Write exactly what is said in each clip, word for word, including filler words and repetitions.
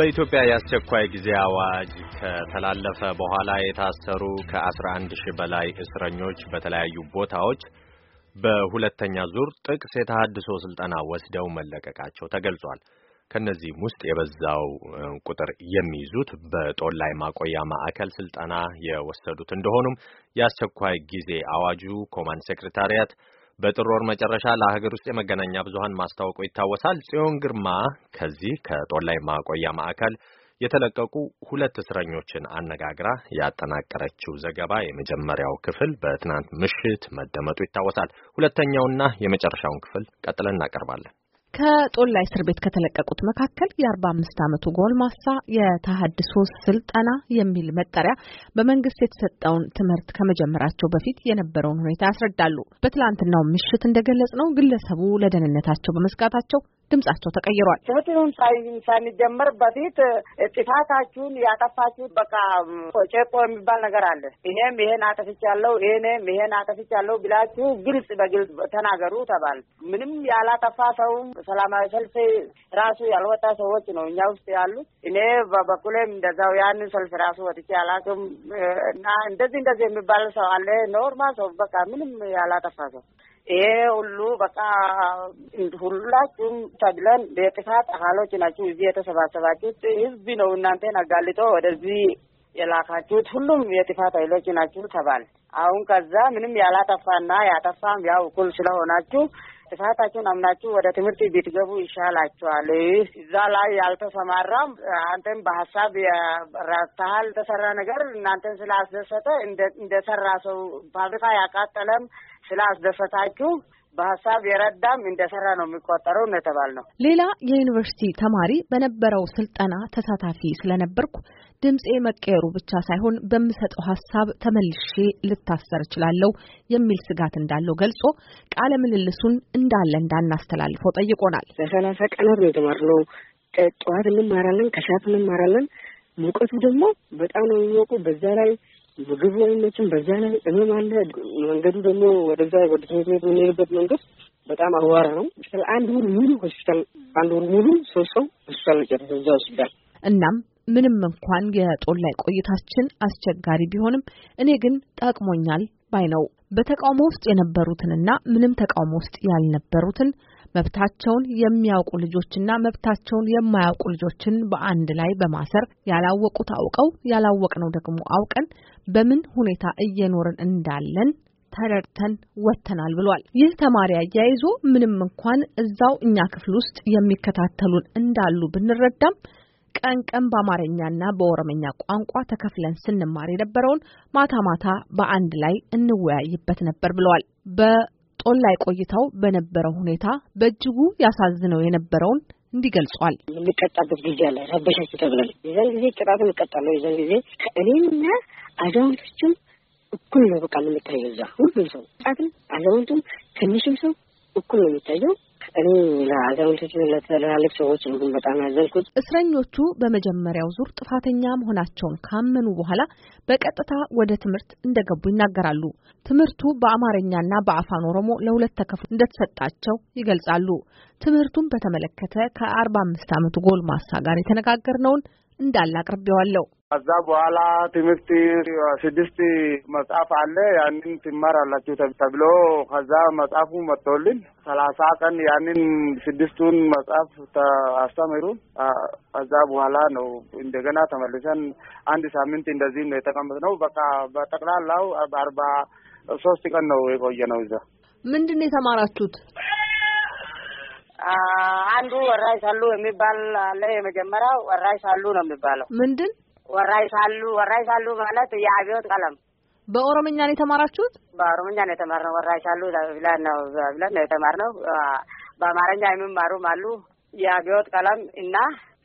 በኢትዮጵያ የአስቸኳይ ጊዜ አዋጅ ከተላለፈ በኋላ የታሰሩ ከአስራ አንድ ሺህ በላይ እስረኞች በተለያዩ ቦታዎች በሁለተኛ ዙር ጥቅስ የተሃድሶ ስልጠና ወስደው መለቀቃቸው ተገልጿል። ከነዚህም ውስጥ የበዛው ቁጥር የሚይዙት በጦላይ ማቆያ ማዕከል ስልጠና የወሰዱት እንደሆኑም የአስቸኳይ ጊዜ አዋጁ ኮማንድ ሴክሬታሪያት በጥር ወር መጨረሻ ለሀገር ውስጥ የመገናኛ ብዙሃን ማስታወቁ ይታወሳል። ጽዮን ግርማ ከዚህ ከጦላይ ማቆያ ማዕከል የተለቀቁ ሁለት እስረኞችን አነጋግራ ያጠናቀረችው ዘገባ የመጀመሪያው ክፍል በትናንት ምሽት መደመጡ ይታወሳል። ሁለተኛውና የመጨረሻውን ክፍል ቀጥለን እናቀርባለን። ከጦላይ እስር ቤት ከተለቀቁት መካከል የአርባ አምስት ዓመቱ ጎልማሳ የተሃድሶ ስልጠና የሚል መጠሪያ በመንግስት የተሰጠውን ትምህርት ከመጀመራቸው በፊት የነበረውን ሁኔታ ያስረዳሉ። በትላንትናው ምሽት እንደገለጽነው ግለሰቡ ለደህንነታቸው በመስጋታቸው ድምጻቸው ተቀይሯል። ትምህርቱን ሳይጀመር በፊት ጥፋታችሁን ያጠፋችሁት በቃ ጨቆ የሚባል ነገር አለ። ይሄም ይሄን አጠፍቻለሁ ይሄንም ይሄን አጠፍቻለሁ ብላችሁ ግልጽ በግልጽ ተናገሩ ተባል። ምንም ያላጠፋ ሰው ሰላማዊ ሰልፍ ራሱ ያልወጣ ሰዎች ነው እኛ ውስጥ ያሉት። እኔ በበኩሌም እንደዛው ያንን ሰልፍ ራሱ ወጥቼ አላውቅም እና እንደዚህ እንደዚህ የሚባል ሰው አለ። ኖርማል ሰው በቃ ምንም ያላጠፋ ሰው ይሄ ሁሉ በቃ ሁላችሁም ተብለን በጥፋት አካሎች ናችሁ እዚህ የተሰባሰባችሁት። ህዝብ ነው እናንተን አጋልጦ ወደዚህ የላካችሁት። ሁሉም የጥፋት ኃይሎች ናችሁ ተባል። አሁን ከዛ ምንም ያላጠፋና ያጠፋም ያው እኩል ስለሆናችሁ ጥፋታችሁን አምናችሁ ወደ ትምህርት ቤት ገቡ ይሻላችኋል። እዛ ላይ ያልተሰማራም አንተም በሐሳብ ያራታል ተሰራ ነገር እናንተን ስላስደሰተ እንደሰራ ሰው ፋብሪካ ያቃጠለም ስላስደሰታችሁ በሐሳብ የረዳም እንደሰራ ነው የሚቆጠረው ነተባል ነው። ሌላ የዩኒቨርሲቲ ተማሪ በነበረው ስልጠና ተሳታፊ ስለነበርኩ ድምጼ መቀየሩ ብቻ ሳይሆን በሚሰጠው ሐሳብ ተመልሼ ልታሰር እችላለሁ የሚል ስጋት እንዳለው ገልጾ ቃለ ምልልሱን እንዳለ እንዳናስተላልፈው ጠይቆናል። ለሰላሳ ቀናት ነው የተማርነው። ጠዋት እንማራለን፣ ከሰዓት እንማራለን። ሙቀቱ ደግሞ በጣም ነው የሚሞቀው። በዛ ላይ ምግብ ወይንም በዛ ላይ እመም አለ። መንገዱ ደግሞ ወደዛ ወደ ትምህርት ቤት የምንሄድበት መንገድ በጣም አዋራ ነው። አንድ ወር ሙሉ ሆስፒታል አንድ ወር ሙሉ ሶስት ሰው ሆስፒታል ጨርሶ ሆስፒታል። እናም ምንም እንኳን የጦላይ ቆይታችን አስቸጋሪ ቢሆንም እኔ ግን ጠቅሞኛል ባይ ነው። በተቃውሞ ውስጥ የነበሩትንና ምንም ተቃውሞ ውስጥ ያልነበሩትን መብታቸውን የሚያውቁ ልጆችና መብታቸውን የማያውቁ ልጆችን በአንድ ላይ በማሰር ያላወቁት አውቀው ያላወቅነው ደግሞ አውቀን በምን ሁኔታ እየኖርን እንዳለን ተረድተን ወተናል ብሏል። ይህ ተማሪ አያይዞ ምንም እንኳን እዛው እኛ ክፍል ውስጥ የሚከታተሉን እንዳሉ ብንረዳም ቀን ቀን በአማርኛና በኦሮምኛ ቋንቋ ተከፍለን ስንማር የነበረውን ማታ ማታ በአንድ ላይ እንወያይበት ነበር ብለዋል። በጦላይ ቆይታው በነበረው ሁኔታ በእጅጉ ያሳዝነው የነበረውን እንዲገልጿል። የምንቀጣበት ጊዜ አለ። ረበሻችሁ ተብለን የዛን ጊዜ ቅጣት እንቀጣለን። የዛን ጊዜ ከእኔና አዛውንቶችም እኩል ነው በቃ የምንታየው። እዛ ሁሉም ሰው ጣትን አዛውንቱም ትንሽም ሰው እኩል ነው የሚታየው። እኔ ለአዛውንቶች ለተላልቅ ሰዎች ነው በጣም ያዘንኩት። እስረኞቹ በመጀመሪያው ዙር ጥፋተኛ መሆናቸውን ካመኑ በኋላ በቀጥታ ወደ ትምህርት እንደገቡ ይናገራሉ። ትምህርቱ በአማርኛና በአፋን ኦሮሞ ለሁለት ተከፍሎ እንደተሰጣቸው ይገልጻሉ። ትምህርቱን በተመለከተ ከአርባ አምስት ዓመቱ ጎልማሳ ጋር የተነጋገርነውን እንዳለ አቅርቤዋለሁ። ከዛ በኋላ ትምህርት ስድስት መጽሐፍ አለ ያንን ትማራላችሁ ተብሎ ከዛ መጽሐፉ መጥቶልን ሰላሳ ቀን ያንን ስድስቱን መጽሐፍ አስተምሩ። ከዛ በኋላ ነው እንደገና ተመልሰን አንድ ሳምንት እንደዚህ ነው የተቀመጥነው። በቃ በጠቅላላው አርባ ሶስት ቀን ነው የቆየነው። እዛ ምንድን ነው የተማራችሁት? አንዱ ወራይ ሳሉ የሚባል አለ። የመጀመሪያው ወራይ ሳሉ ነው የሚባለው። ምንድን ወራይ ሳሉ? ወራይ ሳሉ ማለት የአብዮት ቀለም። በኦሮምኛ ነው የተማራችሁት? በኦሮምኛ ነው የተማርነው። ወራይ ሳሉ ብለን ነው ብለን ነው የተማርነው። በአማርኛ የሚማሩም አሉ። የአብዮት ቀለም እና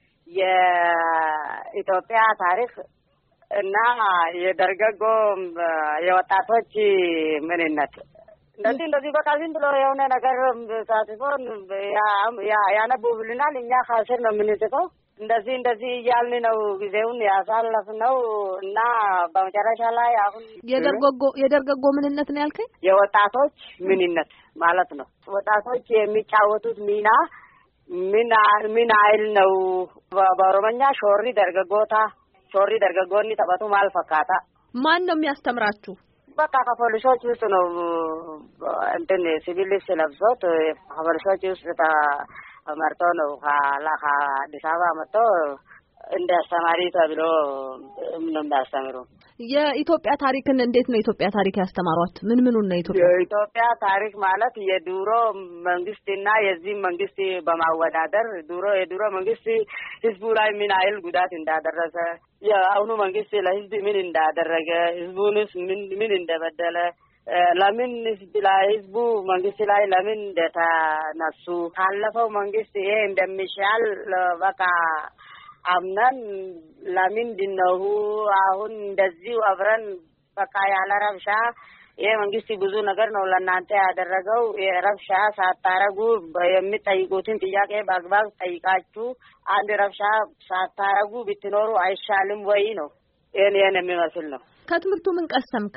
የኢትዮጵያ ታሪክ እና የደርገጎ የወጣቶች ምንነት እንደዚህ እንደዚህ በቃ ዝም ብሎ የሆነ ነገር ሳትፎን ያነቡብልናል። እኛ ካስር ነው የምንጽፈው። እንደዚህ እንደዚህ እያልን ነው ጊዜውን ያሳለፍነው እና በመጨረሻ ላይ አሁን የደርገጎ የደርገጎ ምንነት ነው ያልከኝ? የወጣቶች ምንነት ማለት ነው። ወጣቶች የሚጫወቱት ሚና ምን ምን አይል ነው በኦሮምኛ ሾሪ ደርገጎታ ሾሪ ደርገጎኒ ተባቱ ማልፈካታ ማን ነው የሚያስተምራችሁ? በቃ ከፖሊሶች ውስጥ ነው እንትን ሲቪል ስለብሶት ከፖሊሶች ውስጥ ተመርጦ ነው ካላካ አዲስ አበባ መጥቶ እንደ አስተማሪ ተብሎ ምን እንደሚያስተምሩ። የኢትዮጵያ ታሪክን እንዴት ነው ኢትዮጵያ ታሪክ ያስተማሯት? ምን ምኑን ነው ኢትዮጵያ? የኢትዮጵያ ታሪክ ማለት የድሮ መንግስትና የዚህ መንግስት በማወዳደር ድሮ የድሮ መንግስት ህዝቡ ላይ ምን አይል ጉዳት እንዳደረሰ፣ የአሁኑ መንግስት ለህዝብ ምን እንዳደረገ፣ ህዝቡንስ ምን ምን እንደበደለ፣ ለምን ህዝብ ላይ ህዝቡ መንግስት ላይ ለምን እንደተነሱ፣ ካለፈው መንግስት ይሄ እንደሚሻል በቃ አምናን ለምንድን ነው አሁን እንደዚህ አብረን በቃ ያለ ረብሻ ይሄ መንግስት ብዙ ነገር ነው ለእናንተ ያደረገው የረብሻ ሳታረጉ የሚጠይቁትን ጥያቄ በአግባብ ጠይቃችሁ አንድ ረብሻ ሳታረጉ ብትኖሩ አይሻልም ወይ ነው ይሄን ይሄን የሚመስል ነው። ከትምህርቱ ምን ቀሰምክ?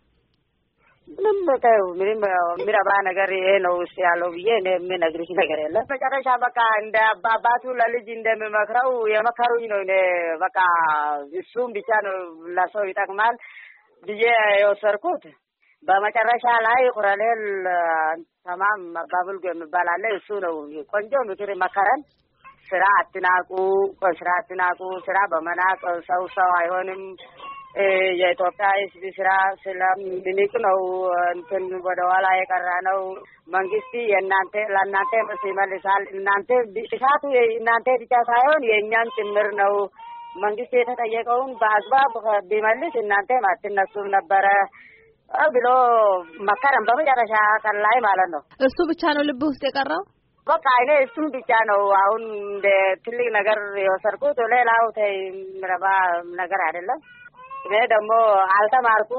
ምንም በቃው ምንም ምራባ ነገር ይሄ ነው ያለው ብዬ እኔ ምን ነግርሽ ነገር የለም። መጨረሻ በቃ እንደ አባባቱ ለልጅ እንደምመክረው የመከሩኝ ነው። እኔ በቃ እሱም ብቻ ነው ለሰው ይጠቅማል ብዬ የወሰድኩት። በመጨረሻ ላይ ኮሎኔል ተማም ባቡል የሚባል አለ። እሱ ነው ቆንጆ ምክር መከረን። ስራ አትናቁ፣ ስራ አትናቁ፣ ስራ በመናቅ ሰው ሰው አይሆንም። የኢትዮጵያ ህዝብ ስራ ስለምንቅ ነው እንትን ወደ ኋላ የቀረ ነው። መንግስት የእናንተ ለእናንተ ይመልሳል። እናንተ እሳቱ እናንተ ብቻ ሳይሆን የእኛም ጭምር ነው። መንግስት የተጠየቀውን በአግባብ ቢመልስ እናንተ አትነሱም ነበረ ብሎ መከረን በመጨረሻ ቀን ላይ ማለት ነው። እሱ ብቻ ነው ልብ ውስጥ የቀረው። በቃ እኔ እሱም ብቻ ነው አሁን እንደ ትልቅ ነገር የወሰድኩት። ሌላው ተይምረባ ነገር አይደለም። እኔ ደግሞ አልተማርኩም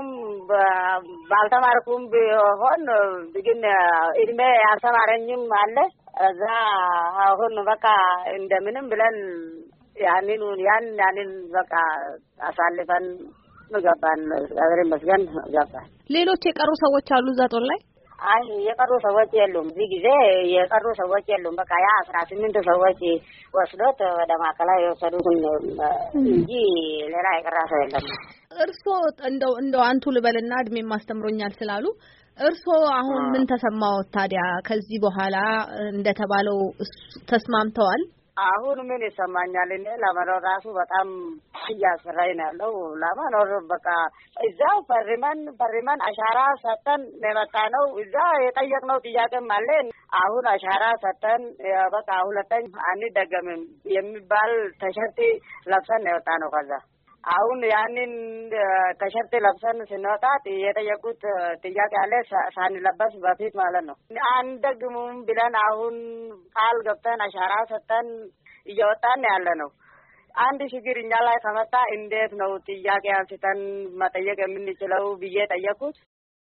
ባልተማርኩም ቢሆን ግን እድሜ ያስተማረኝም አለ። እዛ አሁን በቃ እንደምንም ብለን ያንን ያን ያንን በቃ አሳልፈን ገባን። እግዚአብሔር ይመስገን ገባን። ሌሎች የቀሩ ሰዎች አሉ እዛ ጦር ላይ? አይ የቀሩ ሰዎች የሉም። እዚህ ጊዜ የቀሩ ሰዎች የሉም። በቃ ያ አስራ ስምንት ሰዎች ወስዶት ወደ ማዕከላዊ የወሰዱት እንጂ ሌላ የቀረ ሰው የለም። እርሶ እንደው እንደው አንቱ ልበልና እድሜ ማስተምሮኛል ስላሉ እርሶ አሁን ምን ተሰማው ታዲያ? ከዚህ በኋላ እንደተባለው ተስማምተዋል? አሁን ምን ይሰማኛል? እኔ ለመኖር ራሱ በጣም እያሰራኝ ነው ያለው። ለመኖር በቃ እዛው ፈርመን ፈርመን አሻራ ሰጠን የመጣ ነው። እዛ የጠየቅነው ጥያቄም አለ። አሁን አሻራ ሰጠን በቃ ሁለተኛ አንደገምም የሚባል ተሸርት ለብሰን ነው የወጣ ነው። ከዛ አሁን ያንን ተሸርት ለብሰን ስንወጣ የጠየቁት ጥያቄ አለ ሳንለበስ በፊት ማለት ነው። አንደግሙም ብለን አሁን ቃል ገብተን አሻራ ሰጠን እየወጣን ያለ ነው። አንድ ችግር እኛ ላይ ከመጣ እንዴት ነው ጥያቄ አንስተን መጠየቅ የምንችለው ብዬ ጠየቁት።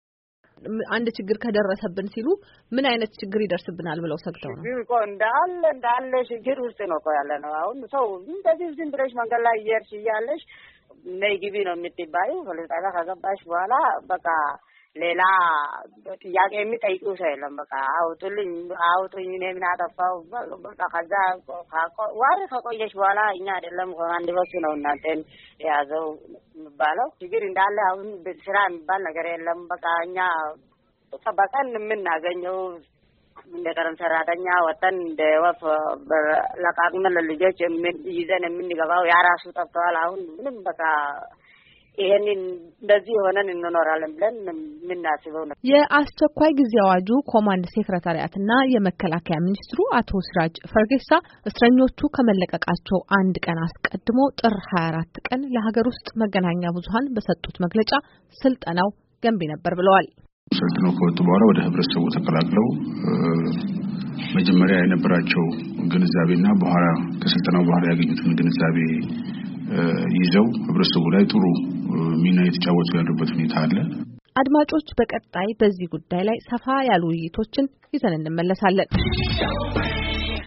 አንድ ችግር ከደረሰብን ሲሉ ምን አይነት ችግር ይደርስብናል ብለው ሰግተው ነው? እኮ እንዳለ እንዳለ ችግር ውስጥ ነው እኮ ያለ ነው። አሁን ሰው እንደዚህ ዝም ብለሽ መንገድ ላይ እየሄድሽ እያለሽ ነይ ግቢ ነው የምትባዩ። ፖለቲካ ከገባሽ በኋላ በቃ ሌላ ጥያቄ የሚጠይቁ ሰው የለም። በቃ አውጡልኝ አውጡኝ እኔ ምን አጠፋው በቃ ከዛ ዋር ከቆየሽ በኋላ እኛ አይደለም ኮማንድ ፖስት ነው እናንተን የያዘው የሚባለው። ችግር እንዳለ አሁን ስራ የሚባል ነገር የለም። በቃ እኛ በቀን የምናገኘው እንደ ቀረም ሰራተኛ ወጣን እንደ ወፍ ለቃቅመን ለልጆች ይዘን የምንገባው ያራሱ ጠፍተዋል። አሁን ምንም በቃ ይሄንን እንደዚህ ሆነን እንኖራለን ብለን ምናስበው ነው። የአስቸኳይ ጊዜ አዋጁ ኮማንድ ሴክሬታሪያትና የመከላከያ ሚኒስትሩ አቶ ሲራጅ ፈርጌሳ እስረኞቹ ከመለቀቃቸው አንድ ቀን አስቀድሞ ጥር ሀያ አራት ቀን ለሀገር ውስጥ መገናኛ ብዙሃን በሰጡት መግለጫ ስልጠናው ገንቢ ነበር ብለዋል። ስልጠናው ከወጡ በኋላ ወደ ህብረተሰቡ ተቀላቅለው መጀመሪያ የነበራቸው ግንዛቤና በኋላ ከስልጠናው በኋላ ያገኙትን ግንዛቤ ይዘው ህብረተሰቡ ላይ ጥሩ ሚና የተጫወቱ ያሉበት ሁኔታ አለ። አድማጮች በቀጣይ በዚህ ጉዳይ ላይ ሰፋ ያሉ ውይይቶችን ይዘን እንመለሳለን።